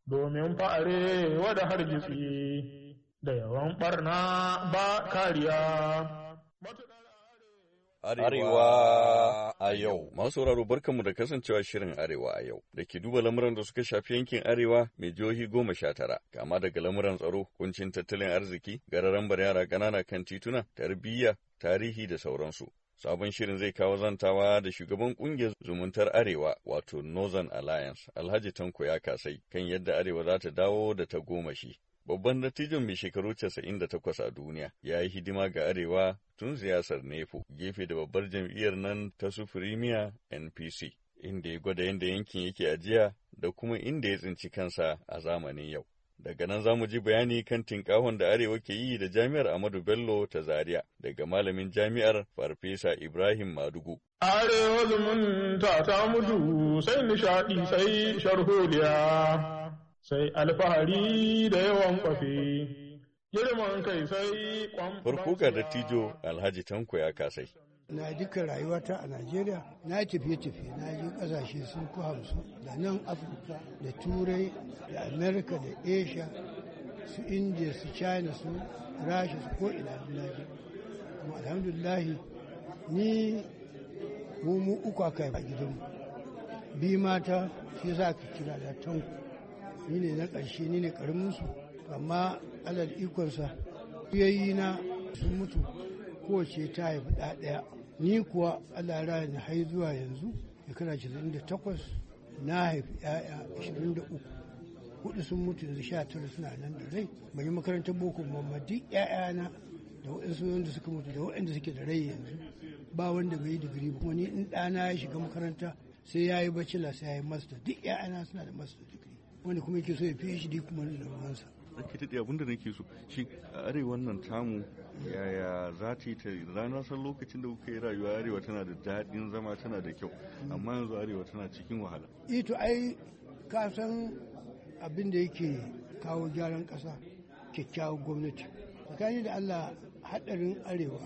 domin fa'are wada hargitsi da yawan ɓarna ba kariya. Arewa a yau. Masu sauraro barkanmu da kasancewa shirin Arewa a yau da ke duba lamuran da suka shafi yankin Arewa mai jihohi 19, kama daga lamuran tsaro, kuncin tattalin arziki, gararan bar yara ƙanana kan tituna, tarbiyya, tarihi da sauransu. Sabon shirin zai kawo zantawa da shugaban kungiyar zumuntar Arewa wato Northern Alliance, Alhaji Tanko ya kasai kan yadda Arewa za ta dawo da ta gomashi. Babban dattijon mai shekaru 98 a duniya ya yi hidima ga Arewa tun siyasar NEPO gefe da babbar jam'iyyar nan ta Sufurimiya NPC, inda ya gwada yadda yankin yake ajiya da kuma inda ya tsinci kansa a zamanin yau. Daga nan za mu ji bayani kan tinkahon da Arewa ke yi da Jami'ar Ahmadu Bello ta Zaria daga malamin jami'ar Farfesa Ibrahim Madugu. Arewa zumunta ta mutu sai nishaɗi sai sharholiya, sai alfahari da yawan kwafe, girman kai sai Farko ga dattijo Alhaji Tanko ya kasai. Na duka rayuwata a Najeriya, na tafiye-tafiye, na je ƙasashe sun ku 50 da nan Afirka da Turai da Amerika da Asia, su India, su China, su Rasha, su ko'ina na je. Kuma alhamdulahi ni mu uku aka yi a gidanmu. Bi mata shi za ka kira da Tanko. Ni ne na ƙarshe, ni ne ƙaraminsu, amma alal ikonsa yayi na sun mutu kowace ta haifi ɗaya. Ni kuwa Allah raya ni har zuwa yanzu shekara 98 na haifi ‘ya'ya 23, 4 sun mutu yanzu 19 suna nan da rai. Ban yi makarantar boko mamma duk ‘ya'yana da waɗansu wanda suka mutu da waɗanda suke da rai yanzu ba wanda bai yi digiri ba. Wani in ɗana ya shiga makaranta sai ya yi bachelor sai ya yi master, duk ‘ya'yana suna da master digiri, wanda kuma yake so ya PhD kuma da ruwansa. Ake daɗe abinda nake so shi a arewa nan tamu yaya za ta yi ta ranar san lokacin da kuka yi rayuwa arewa tana da daɗin zama tana da kyau, amma yanzu arewa tana cikin wahala. To ai ka san abin da yake kawo gyaran ƙasa kyakkyawar gwamnati. Tsakani da Allah haɗarin arewa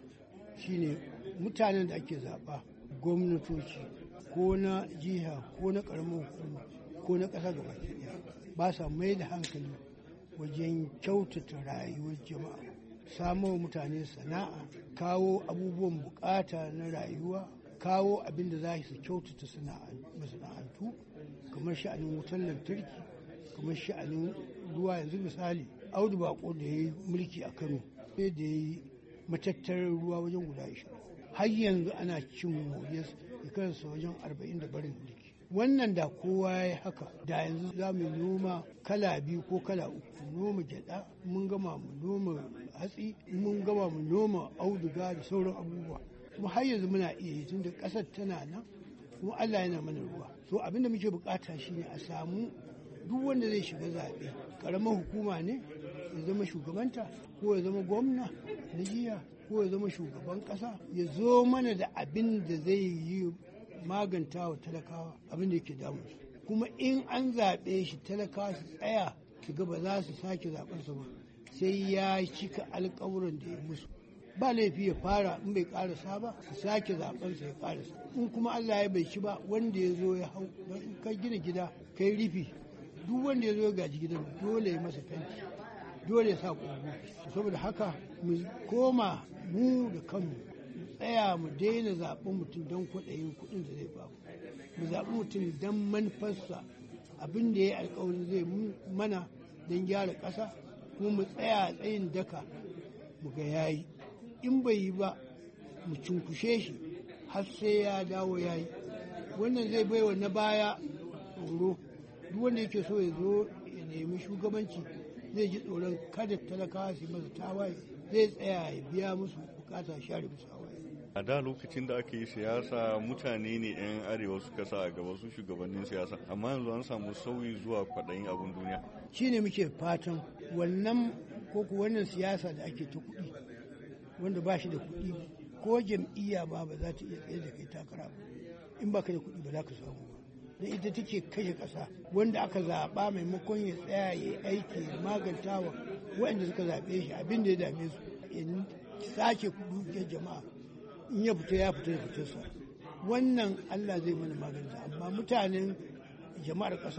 shine mutanen da ake zaɓa gwamnatoci ko na jiha ko na ƙaramin hukuma ko na ƙasa gaba ɗaya ba sa mai da hankali wajen kyautata rayuwar jama'a, samo wa mutane sana'a, kawo abubuwan bukata na rayuwa, kawo abin da za su kyautata masana'antu kamar sha'anin wutar lantarki, kamar sha'anin ruwa. Yanzu misali Audu Bako da ya yi mulki a Kano sai da ya yi matattarar ruwa wajen guda 20, har yanzu ana cin moriyar shekararsa wajen 40 da barin mulki. Wannan da kowa ya yi haka da yanzu za mu noma kala 2 ko kala 3, noma gyada, mun gama mu noma hatsi, mun gama mu noma auduga da sauran abubuwa. Kuma har yanzu muna iya yi tunda ƙasar tana nan kuma Allah yana mana ruwa. So abin da muke bukata shine a samu duk wanda zai shiga zaɓe, ƙaramar hukuma ne ya zama shugabanta ko ya zama gwamna na jiya ko ya zama shugaban ƙasa, ya zo mana da abin da zai yi maganta wa talakawa abin da yake damu. Kuma in an zaɓe shi talakawa su tsaya su ga ba za su sake zaɓensa ba sai ya cika alƙawuran da ya musu. Ba laifi ya fara, in bai ƙarasa ba su sake zaɓensa ya ƙarasa. In kuma Allah ya bai ci ba wanda ya zo ya hau, don in ka gina gida kai rufi, duk wanda ya zo ya gaji gidan dole ya masa fenti, dole ya sa ƙogo. Saboda haka mu koma mu da kanmu tsaya mu daina zaɓen mutum don kwaɗayin kuɗin da zai bamu, mu zaɓi mutum don manufarsa, abin da ya yi alƙawarin zai mana don gyara ƙasa, kuma mu tsaya a tsayin daka mu ga yayi. In bai yi ba mu cunkushe shi har sai ya dawo yayi. Wannan zai baiwa na baya tsoro. Duk wanda yake so ya zo ya nemi shugabanci zai ji tsoron kada talakawa su masa tawaye, zai tsaya ya biya musu bukata, share musu hawaye. A da lokacin da aka yi siyasa mutane ne 'yan arewa suka sa a gaba su shugabannin siyasa, amma yanzu an samu sauyi zuwa kwaɗayin abin duniya. Shi ne muke fatan wannan wannan siyasa da ake ta kuɗi, wanda ba shi da kuɗi ko jam'iyya ba za ta iya tsaye da kai takara ba. In ba ka da kuɗi ba za ka samu ba. Da ita take kashe ƙasa, wanda aka zaɓa maimakon ya tsaya ya yi aiki ya magantawa waɗanda suka zaɓe shi abin da ya dame su, in sake dukiyar jama'a, in ya fita ya fita da fitarsa. Wannan Allah zai mana maganta, amma mutanen jama'ar ƙasa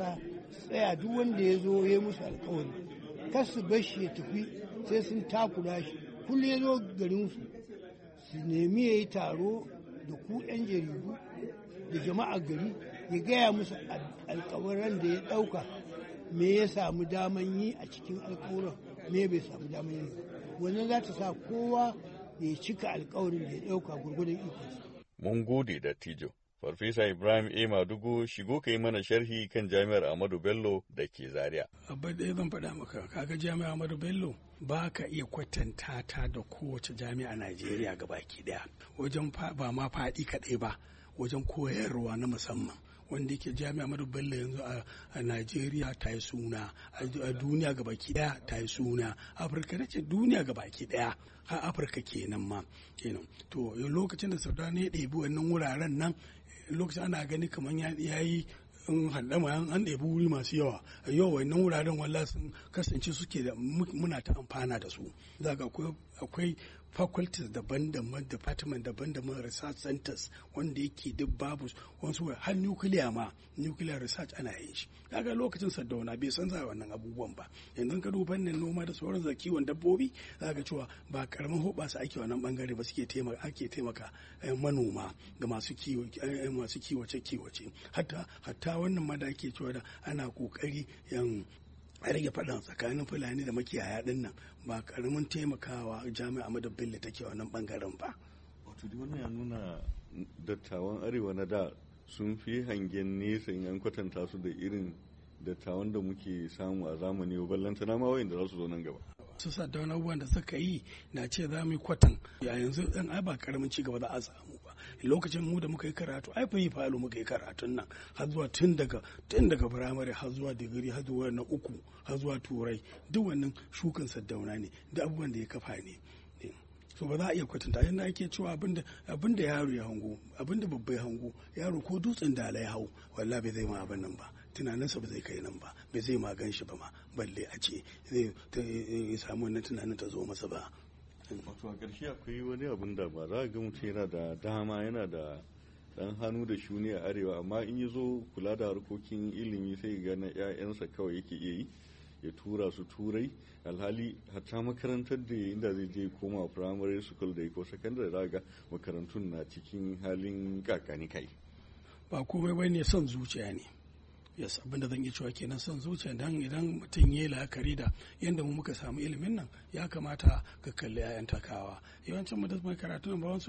tsaya duk wanda ya zo ya musu alkawari kar su bar shi ya tafi sai sun takura shi. Kullum ya zo garinsu su nemi ya yi taro da ku 'yan jaridu da jama'a gari ya gaya musu alkawaran da ya ɗauka, me ya samu daman yi a cikin alkawuran, me bai samu daman yi. Wannan za ta sa kowa ya cika alkawarin da ya ɗauka gurgurdan ikonsa. Mun gode da Tijo. Farfesa Ibrahim A. Madugu, shigo ka yi mana sharhi kan Jami'ar Ahmadu Bello da ke Zaria. Abin da zan faɗa maka, kaga Jami'ar Ahmadu Bello ba ka iya kwatanta ta da kowace jami'a a Najeriya gabaki ɗaya. Wajen ba ma faɗi kaɗai ba, wajen koyarwa na musamman. Wanda yake Jami'ar Ahmadu Bello yanzu a Najeriya ta yi suna, a duniya gabaki ɗaya ta yi suna, Afirka ce duniya gabaki ɗaya, har Afirka kenan ma. To lokacin da Sardauna ya ɗebi wannan wuraren nan, lokacin ana gani kamar ya yi handama an ɗebi wuri masu yawa, yau wannan wuraren walla sun kasance suke da muna ta amfana da su. Za ga akwai faculties daban-daban, department daban-daban, research centers wanda yake duk babu wasu, har nuclear research ana yin shi. Kaga lokacin Sardauna bai san za wannan abubuwan ba. Yanzu ka duba fannin noma da sauran kiwon dabbobi, za ga cewa ba karamin hoɓasa ake wannan bangare ba, ake taimaka manoma ga masu kiwace. Hatta wannan ma da ake cewa da ana kokari a rage faɗan tsakanin Fulani da makiyaya ɗin nan, ba karamin taimakawa Jami'ar Ahmadu Bello take wannan bangaren ba. Wato dai wannan ya nuna dattawan arewa na da sun fi hangen nesa in an kwatanta su da irin dattawan da muke samu a zamani, ballantana ma wayanda za su zo nan gaba. Su Sardauna abubuwan da suka yi na ce za mu yi kwatan, ya yanzu ɗan ai ba karamin ci gaba za a samu ba. Lokacin mu da muka yi karatu ai fa yi falo muka yi karatun nan har zuwa tun daga firamare har zuwa digiri har zuwa na uku har zuwa turai, duk wannan shukan Sardauna ne, da abubuwan da ya kafa ne. So ba za a iya kwatanta yadda ake cewa abinda yaro ya hango, abinda babba ya hango, yaro ko dutsen da ya hau wallahi bai zai ma abin nan ba, tunaninsa ba zai kai nan ba, bai zai ma gan shi ba ma, balle a ce zai samu wannan tunanin ta zo masa ba. Wato a ƙarshe akwai wani abin da ba za a ga mutum yana da dama, yana da ɗan hannu da shuni a arewa, amma in ya zo kula da harkokin ilimi sai ga na 'ya'yansa kawai yake iya yi, ya tura su turai, alhali hatta makarantar da inda zai je koma primary school da ko secondary za ga makarantun na cikin halin kakani kai. Ba komai bai ne, son zuciya ne. Yes, abin da zan iya cewa kenan son zuciya. Dan idan mutum ya yi la'akari da yadda mu muka samu ilimin nan, ya kamata ka kalli 'ya'yan takawa. Yawancin mu da mai karatu nan ba wasu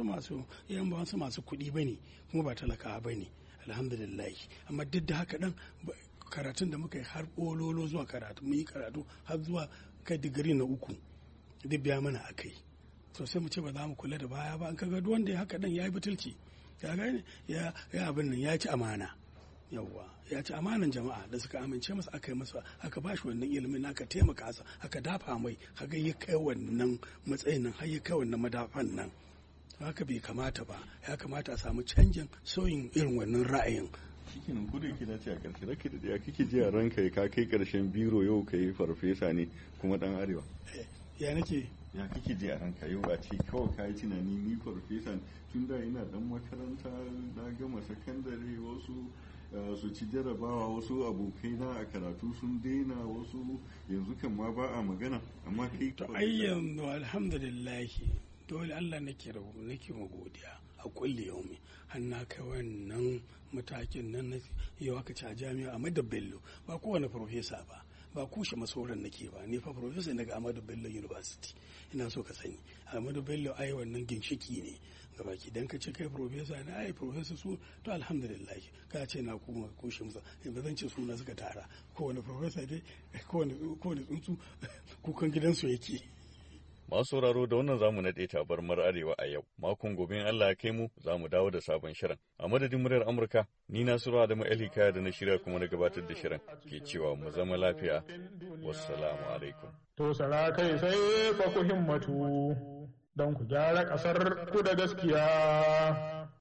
masu kuɗi bane, kuma ba talakawa bane, alhamdulillah. Amma duk da haka dan karatun da muka yi har ololo zuwa karatu, mun yi karatu har zuwa kai digiri na 3, duk biya mana akai. To sai mu ce ba za mu kula da baya ba. An kaga duk wanda ya haka dan ya yi butulci, ya gane ya abin nan ya ci amana. Yawwa, ya ci amanan jama'a da suka amince masa, aka ba shi wannan ilimin, aka taimaka sa, aka dafa mai, haka ya kai wannan matsayin nan, har ya kai wannan madafan nan. Haka bai kamata ba, ya kamata a samu canjin sauyin irin wannan ra'ayin. Shikenan ku da yake dace a ƙarshe, rake da ya kike ji a ranka ka kai ƙarshen biro yau ka yi farfesa ne kuma ɗan arewa. Ya nake? Ya kike ji a ranka yau a ce kawai ka yi tunani ni farfesa tun da ina ɗan makaranta na gama sakandare, wasu su ci jarabawa, wasu abokai na a karatu sun daina, wasu yanzu kan ma ba a magana, amma kai to ayyan alhamdulillah, dole Allah nake godiya a kulle yaumi, har na kai wannan matakin nan na yau aka ci a Jami'ar Ahmadu Bello. Ba kowane farfesa ba kushe masoran nake ba, ni fa farfesa daga Ahmadu Bello University. Ina so ka sani Ahmadu Bello ai wannan ginshiki ne gabaki, dan ka ce kai profesa ne, ai profesa su to alhamdulillah, ka ce na kuma kushe musa, ba zan ce suna suka tara, kowane profesa dai kowane tsuntsu kukan gidansu yake. Masu sauraro da wannan zamu naɗe tabarmar Arewa a yau. Makon gobe in Allah ya kai mu za mu dawo da sabon shirin. A madadin muryar Amurka, ni Nasiru Adamu Elhikaya da na shirya kuma na gabatar da shirin ke cewa mu zama lafiya. Wassalamu alaikum. To sara kai sai fa ku himmatu don ku gyara ƙasar ku da gaskiya.